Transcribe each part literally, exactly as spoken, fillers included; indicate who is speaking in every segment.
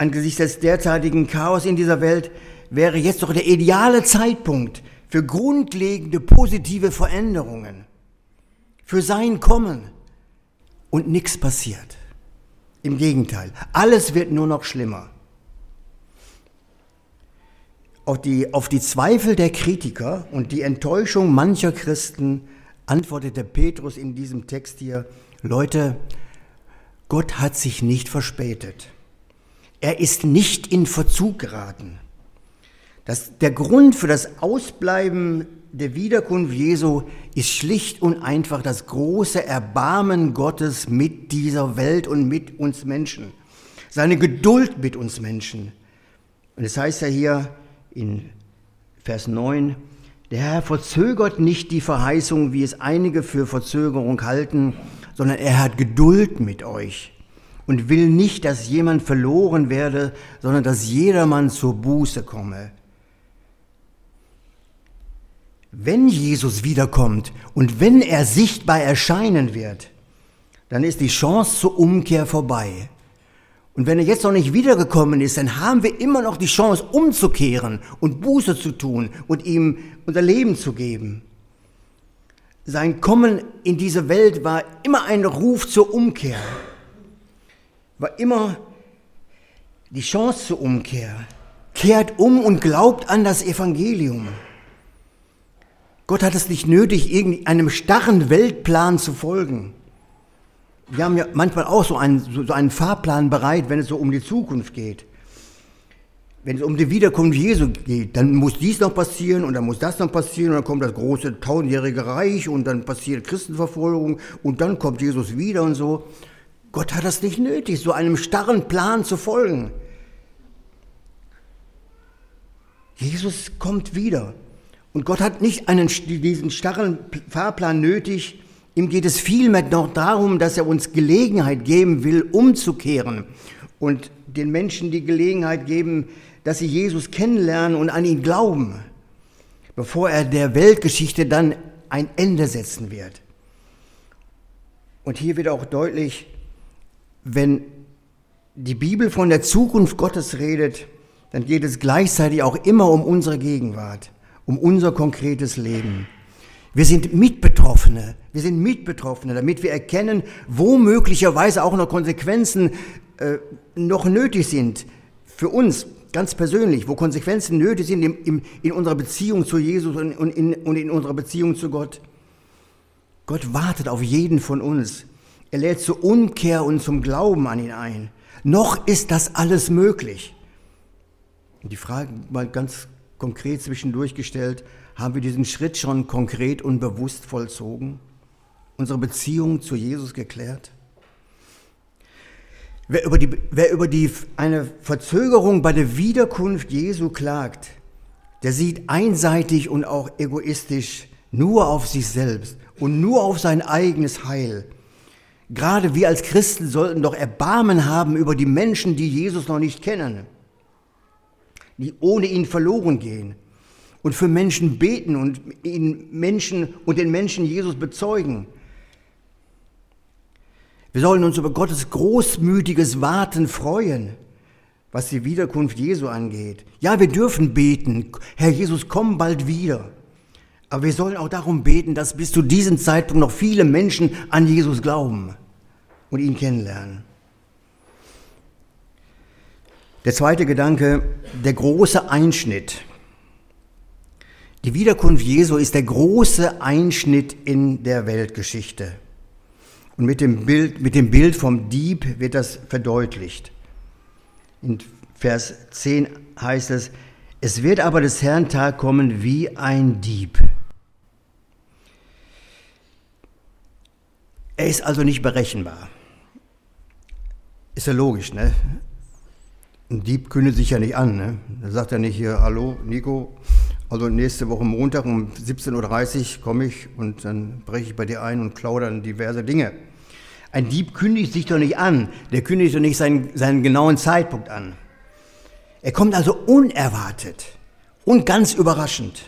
Speaker 1: Angesichts des derzeitigen Chaos in dieser Welt wäre jetzt doch der ideale Zeitpunkt für grundlegende positive Veränderungen, für sein Kommen. Und nichts passiert. Im Gegenteil, alles wird nur noch schlimmer. Auf die, auf die Zweifel der Kritiker und die Enttäuschung mancher Christen antwortete Petrus in diesem Text hier: Leute, Gott hat sich nicht verspätet. Er ist nicht in Verzug geraten. Das, der Grund für das Ausbleiben der Wiederkunft Jesu ist schlicht und einfach das große Erbarmen Gottes mit dieser Welt und mit uns Menschen. Seine Geduld mit uns Menschen. Und es heißt ja hier in Vers neun, der Herr verzögert nicht die Verheißung, wie es einige für Verzögerung halten, sondern er hat Geduld mit euch und will nicht, dass jemand verloren werde, sondern dass jedermann zur Buße komme. Wenn Jesus wiederkommt und wenn er sichtbar erscheinen wird, dann ist die Chance zur Umkehr vorbei. Und wenn er jetzt noch nicht wiedergekommen ist, dann haben wir immer noch die Chance, umzukehren und Buße zu tun und ihm unser Leben zu geben. Sein Kommen in diese Welt war immer ein Ruf zur Umkehr, war immer die Chance zur Umkehr. Kehrt um und glaubt an das Evangelium. Gott hat es nicht nötig, irgendeinem starren Weltplan zu folgen. Wir haben ja manchmal auch so einen, so einen Fahrplan bereit, wenn es so um die Zukunft geht. Wenn es um die Wiederkunft Jesu geht, dann muss dies noch passieren und dann muss das noch passieren und dann kommt das große tausendjährige Reich und dann passiert Christenverfolgung und dann kommt Jesus wieder und so. Gott hat das nicht nötig, so einem starren Plan zu folgen. Jesus kommt wieder und Gott hat nicht einen, diesen starren Fahrplan nötig. Ihm geht es vielmehr noch darum, dass er uns Gelegenheit geben will, umzukehren und den Menschen die Gelegenheit geben, dass sie Jesus kennenlernen und an ihn glauben, bevor er der Weltgeschichte dann ein Ende setzen wird. Und hier wird auch deutlich, wenn die Bibel von der Zukunft Gottes redet, dann geht es gleichzeitig auch immer um unsere Gegenwart, um unser konkretes Leben. Wir sind Mitbetroffene, wir sind Mitbetroffene, damit wir erkennen, wo möglicherweise auch noch Konsequenzen äh, noch nötig sind für uns ganz persönlich, wo Konsequenzen nötig sind im, im, in unserer Beziehung zu Jesus und, und, in, und in unserer Beziehung zu Gott. Gott wartet auf jeden von uns. Er lädt zur Umkehr und zum Glauben an ihn ein. Noch ist das alles möglich. Und die Frage mal ganz konkret zwischendurch gestellt: Haben wir diesen Schritt schon konkret und bewusst vollzogen? Unsere Beziehung zu Jesus geklärt? Wer über, die, wer über die, eine Verzögerung bei der Wiederkunft Jesu klagt, der sieht einseitig und auch egoistisch nur auf sich selbst und nur auf sein eigenes Heil. Gerade wir als Christen sollten doch Erbarmen haben über die Menschen, die Jesus noch nicht kennen, die ohne ihn verloren gehen. Und für Menschen beten und ihn Menschen und den Menschen Jesus bezeugen. Wir sollen uns über Gottes großmütiges Warten freuen, was die Wiederkunft Jesu angeht. Ja, wir dürfen beten, Herr Jesus, komm bald wieder. Aber wir sollen auch darum beten, dass bis zu diesem Zeitpunkt noch viele Menschen an Jesus glauben und ihn kennenlernen. Der zweite Gedanke, der große Einschnitt. Die Wiederkunft Jesu ist der große Einschnitt in der Weltgeschichte. Und mit dem Bild, mit dem Bild vom Dieb wird das verdeutlicht. In Vers zehn heißt es: Es wird aber des Herrn Tag kommen wie ein Dieb. Er ist also nicht berechenbar. Ist ja logisch, ne? Ein Dieb kündigt sich ja nicht an, ne? Da sagt er nicht hier: Hallo, Nico, also nächste Woche Montag um siebzehn Uhr dreißig komme ich und dann breche ich bei dir ein und klaue dann diverse Dinge. Ein Dieb kündigt sich doch nicht an, der kündigt doch nicht seinen, seinen genauen Zeitpunkt an. Er kommt also unerwartet und ganz überraschend.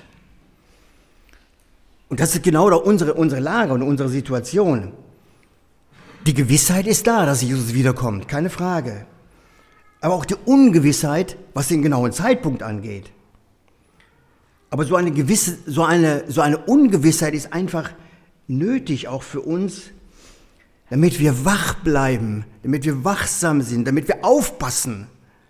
Speaker 1: Und das ist genau doch unsere, unsere Lage und unsere Situation. Die Gewissheit ist da, dass Jesus wiederkommt, keine Frage. aber auch die Ungewissheit, was den genauen Zeitpunkt angeht. Aber so eine gewisse, so eine, so eine Ungewissheit ist einfach nötig auch für uns, damit wir wach bleiben, damit wir wachsam sind, damit wir aufpassen,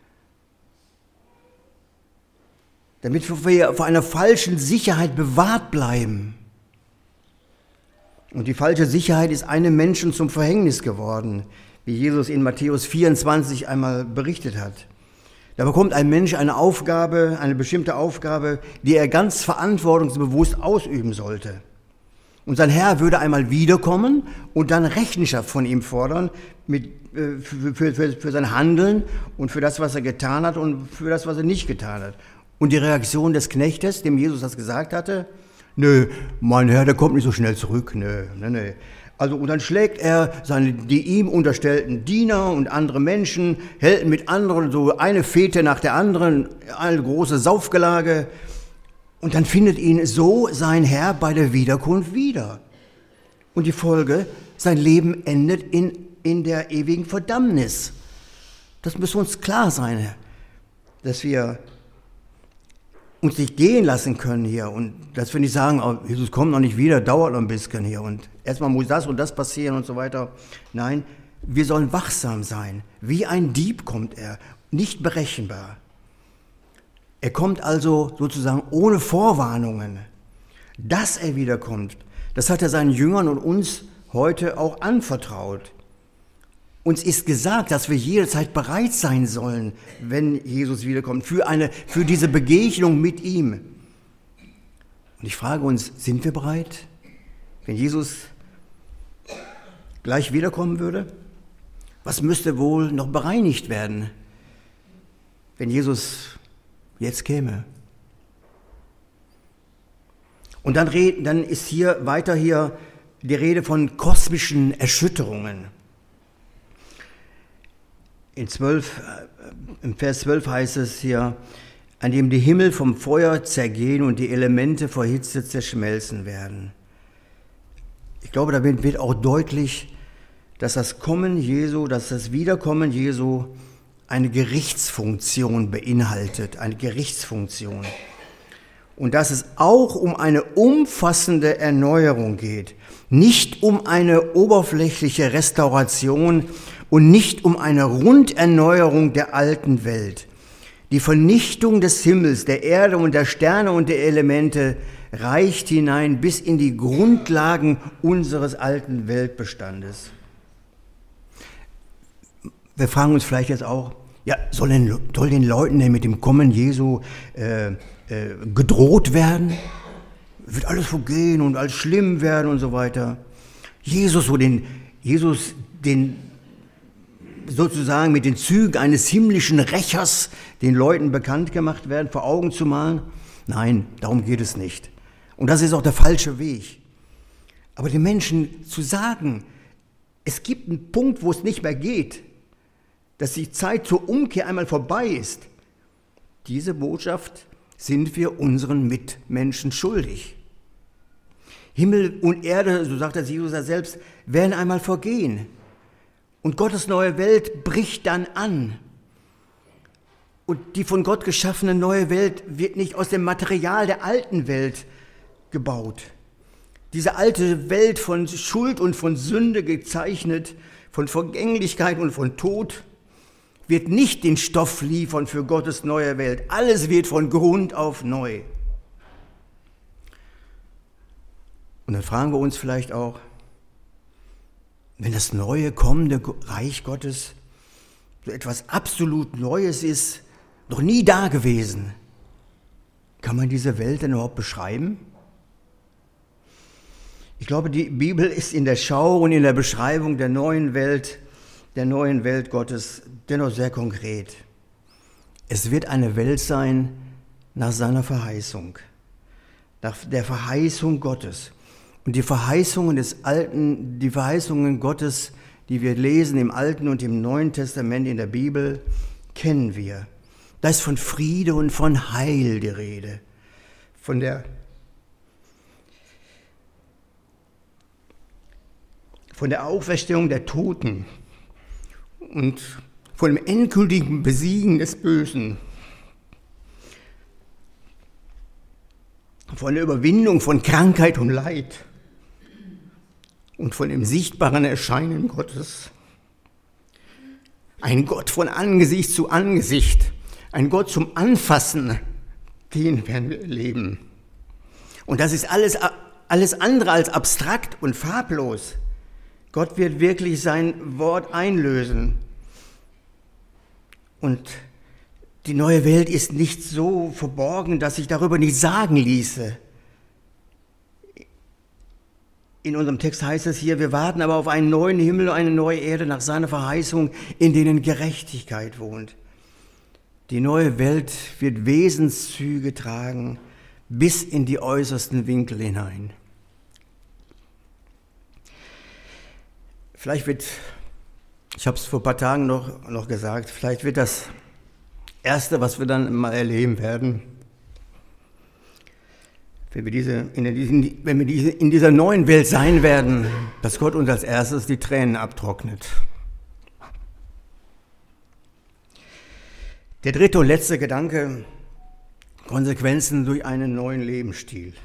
Speaker 1: damit wir vor einer falschen Sicherheit bewahrt bleiben. Und die falsche Sicherheit ist einem Menschen zum Verhängnis geworden, wie Jesus in Matthäus vierundzwanzig einmal berichtet hat. Da bekommt ein Mensch eine Aufgabe, eine bestimmte Aufgabe, die er ganz verantwortungsbewusst ausüben sollte. Und sein Herr würde einmal wiederkommen und dann Rechenschaft von ihm fordern mit, äh, für, für, für, für sein Handeln und für das, was er getan hat und für das, was er nicht getan hat. Und die Reaktion des Knechtes, dem Jesus das gesagt hatte: Nö, mein Herr, der kommt nicht so schnell zurück. Nö, nö, nö. Also, und dann schlägt er seine, die ihm unterstellten Diener und andere Menschen, hält mit anderen so eine Fete nach der anderen, eine große Saufgelage. Und dann findet ihn so sein Herr bei der Wiederkunft wieder. Und die Folge, sein Leben endet in, in der ewigen Verdammnis. Das muss uns klar sein, dass wir uns nicht gehen lassen können hier und dass wir nicht sagen, oh, Jesus kommt noch nicht wieder, dauert noch ein bisschen hier und erstmal muss das und das passieren und so weiter. Nein, wir sollen wachsam sein. Wie ein Dieb kommt er, nicht berechenbar. Er kommt also sozusagen ohne Vorwarnungen. Dass er wiederkommt, das hat er seinen Jüngern und uns heute auch anvertraut. Uns ist gesagt, dass wir jederzeit bereit sein sollen, wenn Jesus wiederkommt, für, eine, für diese Begegnung mit ihm. Und ich frage uns, sind wir bereit, wenn Jesus gleich wiederkommen würde? Was müsste wohl noch bereinigt werden, wenn Jesus jetzt käme? Und dann, red, dann ist hier weiter hier die Rede von kosmischen Erschütterungen. In zwölf, im Vers zwölf heißt es hier, an dem die Himmel vom Feuer zergehen und die Elemente vor Hitze zerschmelzen werden. Ich glaube, damit wird auch deutlich, dass das Kommen Jesu, dass das Wiederkommen Jesu eine Gerichtsfunktion beinhaltet, eine Gerichtsfunktion. Und dass es auch um eine umfassende Erneuerung geht, nicht um eine oberflächliche Restauration und nicht um eine Runderneuerung der alten Welt. Die Vernichtung des Himmels, der Erde und der Sterne und der Elemente reicht hinein bis in die Grundlagen unseres alten Weltbestandes. Wir fragen uns vielleicht jetzt auch, ja, soll den, soll den Leuten denn mit dem Kommen Jesu äh, äh, gedroht werden? Wird alles vergehen und alles schlimm werden und so weiter? Jesus, wo den, Jesus den sozusagen mit den Zügen eines himmlischen Rächers den Leuten bekannt gemacht werden, vor Augen zu malen? Nein, darum geht es nicht. Und das ist auch der falsche Weg. Aber den Menschen zu sagen, es gibt einen Punkt, wo es nicht mehr geht, dass die Zeit zur Umkehr einmal vorbei ist, diese Botschaft sind wir unseren Mitmenschen schuldig. Himmel und Erde, so sagt das Jesus ja selbst, werden einmal vergehen. Und Gottes neue Welt bricht dann an. Und die von Gott geschaffene neue Welt wird nicht aus dem Material der alten Welt gebaut. Diese alte Welt von Schuld und von Sünde gezeichnet, von Vergänglichkeit und von Tod, wird nicht den Stoff liefern für Gottes neue Welt. Alles wird von Grund auf neu. Und dann fragen wir uns vielleicht auch, wenn das neue, kommende Reich Gottes so etwas absolut Neues ist, noch nie da gewesen, kann man diese Welt denn überhaupt beschreiben? Ich glaube, die Bibel ist in der Schau und in der Beschreibung der neuen Welt, der neuen Welt Gottes dennoch sehr konkret. Es wird eine Welt sein nach seiner Verheißung, nach der Verheißung Gottes. Und die Verheißungen des Alten, die Verheißungen Gottes, die wir lesen im Alten und im Neuen Testament in der Bibel, kennen wir. Da ist von Friede und von Heil die Rede, von der, von der Auferstehung der Toten und von dem endgültigen Besiegen des Bösen, von der Überwindung von Krankheit und Leid und von dem sichtbaren Erscheinen Gottes. Ein Gott von Angesicht zu Angesicht, ein Gott zum Anfassen, den werden wir erleben. Und das ist alles, alles andere als abstrakt und farblos. Gott wird wirklich sein Wort einlösen. Und die neue Welt ist nicht so verborgen, dass sich darüber nicht sagen ließe. In unserem Text heißt es hier, wir warten aber auf einen neuen Himmel, eine neue Erde nach seiner Verheißung, in denen Gerechtigkeit wohnt. Die neue Welt wird Wesenszüge tragen bis in die äußersten Winkel hinein. Vielleicht wird, ich habe es vor ein paar Tagen noch, noch gesagt, vielleicht wird das Erste, was wir dann mal erleben werden, wenn wir, diese, in der, wenn wir diese, in dieser neuen Welt sein werden, dass Gott uns als erstes die Tränen abtrocknet. Der dritte und letzte Gedanke, Konsequenzen durch einen neuen Lebensstil.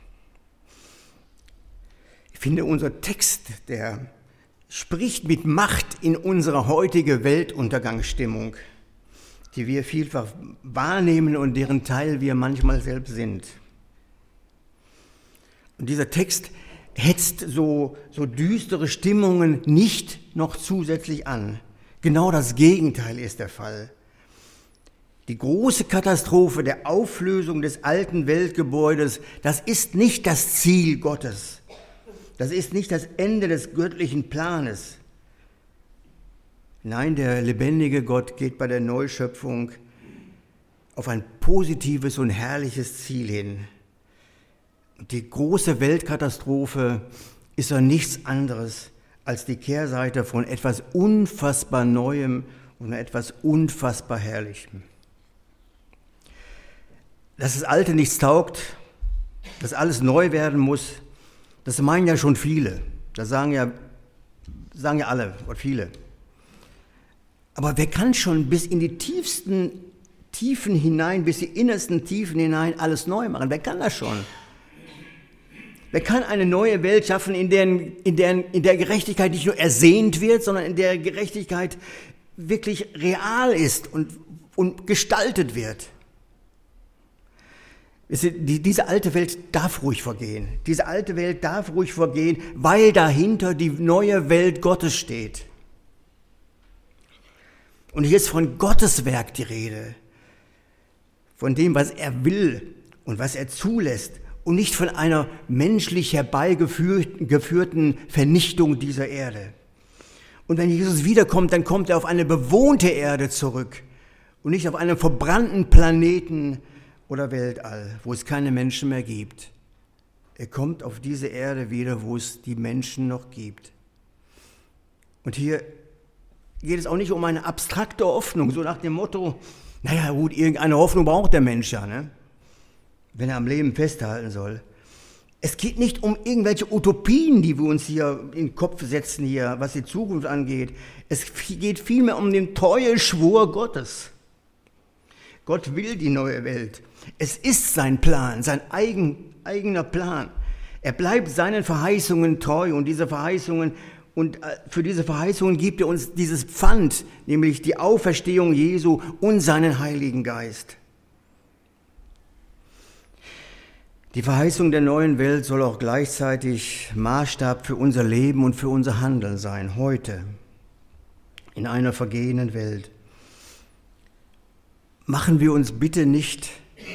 Speaker 1: Ich finde, unser Text, der spricht mit Macht in unsere heutige Weltuntergangsstimmung, die wir vielfach wahrnehmen und deren Teil wir manchmal selbst sind. Und dieser Text hetzt so, so düstere Stimmungen nicht noch zusätzlich an. Genau das Gegenteil ist der Fall. Die große Katastrophe der Auflösung des alten Weltgebäudes, das ist nicht das Ziel Gottes. Das ist nicht das Ende des göttlichen Planes. Nein, der lebendige Gott geht bei der Neuschöpfung auf ein positives und herrliches Ziel hin. Die große Weltkatastrophe ist ja nichts anderes als die Kehrseite von etwas unfassbar Neuem und etwas unfassbar Herrlichem. Dass das Alte nichts taugt, dass alles neu werden muss, das meinen ja schon viele. Das sagen ja, sagen ja alle oder viele. Aber wer kann schon bis in die tiefsten Tiefen hinein, bis die innersten Tiefen hinein alles neu machen? Wer kann das schon? Wer kann eine neue Welt schaffen, in der, in der, in der Gerechtigkeit nicht nur ersehnt wird, sondern in der Gerechtigkeit wirklich real ist und, und gestaltet wird? Diese alte Welt darf ruhig vergehen. Diese alte Welt darf ruhig vergehen, weil dahinter die neue Welt Gottes steht. Und hier ist von Gottes Werk die Rede. Von dem, was er will und was er zulässt. Und nicht von einer menschlich herbeigeführten Vernichtung dieser Erde. Und wenn Jesus wiederkommt, dann kommt er auf eine bewohnte Erde zurück. Und nicht auf einen verbrannten Planeten oder Weltall, wo es keine Menschen mehr gibt. Er kommt auf diese Erde wieder, wo es die Menschen noch gibt. Und hier geht es auch nicht um eine abstrakte Hoffnung, so nach dem Motto, naja gut, irgendeine Hoffnung braucht der Mensch ja, ne? Wenn er am Leben festhalten soll. Es geht nicht um irgendwelche Utopien, die wir uns hier in den Kopf setzen, hier, was die Zukunft angeht. Es geht vielmehr um den Treueschwur Gottes. Gott will die neue Welt. Es ist sein Plan, sein eigen, eigener Plan. Er bleibt seinen Verheißungen treu und diese Verheißungen und für diese Verheißungen gibt er uns dieses Pfand, nämlich die Auferstehung Jesu und seinen Heiligen Geist. Die Verheißung der neuen Welt soll auch gleichzeitig Maßstab für unser Leben und für unser Handeln sein, heute, in einer vergehenden Welt. Machen wir uns bitte nicht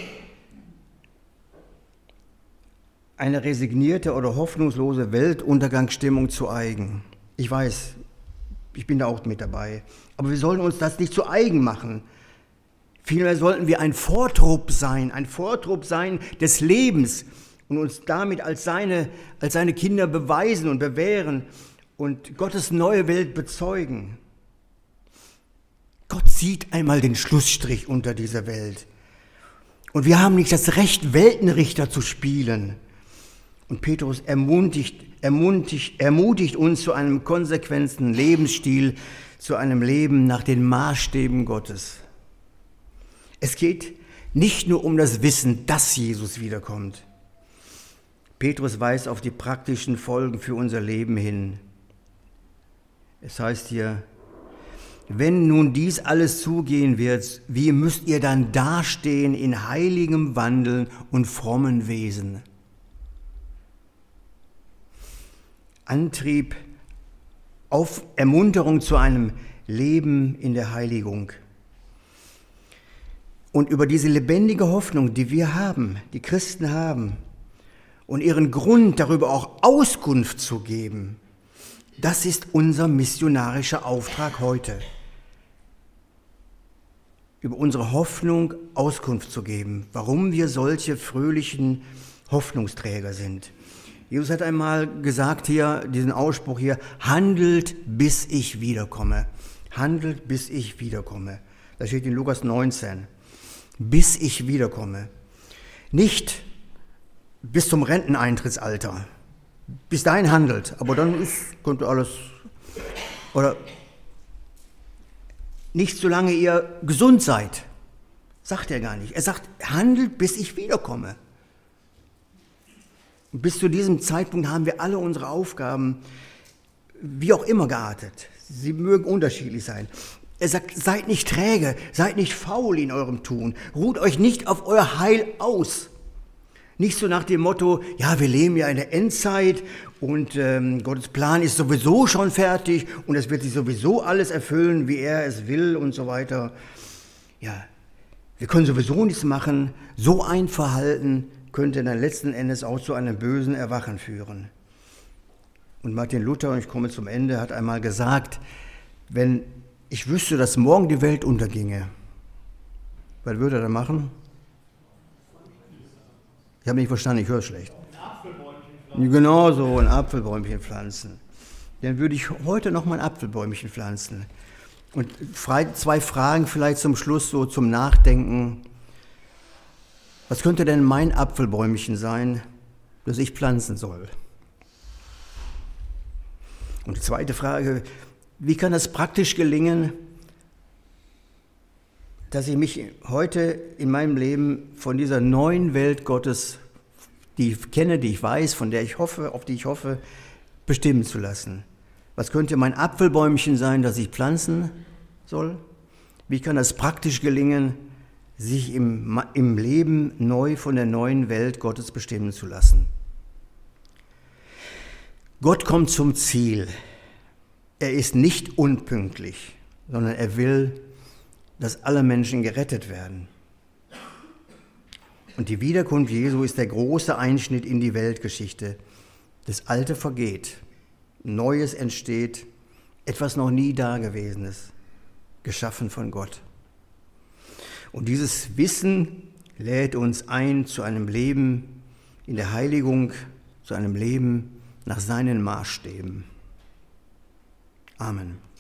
Speaker 1: eine resignierte oder hoffnungslose Weltuntergangsstimmung zu eigen. Ich weiß, ich bin da auch mit dabei. Aber wir sollen uns das nicht zu eigen machen. Vielmehr sollten wir ein Vortrupp sein, ein Vortrupp sein des Lebens und uns damit als seine, als seine Kinder beweisen und bewähren und Gottes neue Welt bezeugen. Gott zieht einmal den Schlussstrich unter dieser Welt. Und wir haben nicht das Recht, Weltenrichter zu spielen. Und Petrus ermutigt, ermutigt, ermutigt uns zu einem konsequenten Lebensstil, zu einem Leben nach den Maßstäben Gottes. Es geht nicht nur um das Wissen, dass Jesus wiederkommt. Petrus weist auf die praktischen Folgen für unser Leben hin. Es heißt hier, wenn nun dies alles zugehen wird, wie müsst ihr dann dastehen in heiligem Wandeln und frommen Wesen? Antrieb, auf Ermunterung zu einem Leben in der Heiligung. Und über diese lebendige Hoffnung, die wir haben, die Christen haben, und ihren Grund darüber auch Auskunft zu geben, das ist unser missionarischer Auftrag heute. Über unsere Hoffnung Auskunft zu geben, warum wir solche fröhlichen Hoffnungsträger sind. Jesus hat einmal gesagt hier, diesen Ausspruch hier, handelt bis ich wiederkomme. Handelt bis ich wiederkomme. Das steht in Lukas neunzehn. Bis ich wiederkomme. Nicht bis zum Renteneintrittsalter. Bis dahin handelt, aber dann ist, kommt alles, oder nicht solange ihr gesund seid, sagt er gar nicht. Er sagt, handelt bis ich wiederkomme. Und bis zu diesem Zeitpunkt haben wir alle unsere Aufgaben, wie auch immer, geartet. Sie mögen unterschiedlich sein. Er sagt, seid nicht träge, seid nicht faul in eurem Tun, ruht euch nicht auf euer Heil aus. Nicht so nach dem Motto, ja, wir leben ja in der Endzeit und ähm, Gottes Plan ist sowieso schon fertig und es wird sich sowieso alles erfüllen, wie er es will und so weiter. Ja, wir können sowieso nichts machen. So ein Verhalten könnte dann letzten Endes auch zu einem bösen Erwachen führen. Und Martin Luther, und ich komme zum Ende, hat einmal gesagt, wenn ich wüsste, dass morgen die Welt unterginge, was würde er da machen? Ich habe nicht verstanden, ich höre schlecht. Ein Apfelbäumchen pflanzen. Genau so, ein Apfelbäumchen pflanzen. Dann würde ich heute noch mal ein Apfelbäumchen pflanzen. Und zwei Fragen vielleicht zum Schluss, so zum Nachdenken. Was könnte denn mein Apfelbäumchen sein, das ich pflanzen soll? Und die zweite Frage, wie kann das praktisch gelingen, dass ich mich heute in meinem Leben von dieser neuen Welt Gottes, die ich kenne, die ich weiß, von der ich hoffe, auf die ich hoffe, bestimmen zu lassen. Was könnte mein Apfelbäumchen sein, das ich pflanzen soll? Wie kann das praktisch gelingen, sich im, im Leben neu von der neuen Welt Gottes bestimmen zu lassen? Gott kommt zum Ziel. Er ist nicht unpünktlich, sondern er will, dass alle Menschen gerettet werden. Und die Wiederkunft Jesu ist der große Einschnitt in die Weltgeschichte. Das Alte vergeht, Neues entsteht, etwas noch nie Dagewesenes, geschaffen von Gott. Und dieses Wissen lädt uns ein zu einem Leben in der Heiligung, zu einem Leben nach seinen Maßstäben. Amen.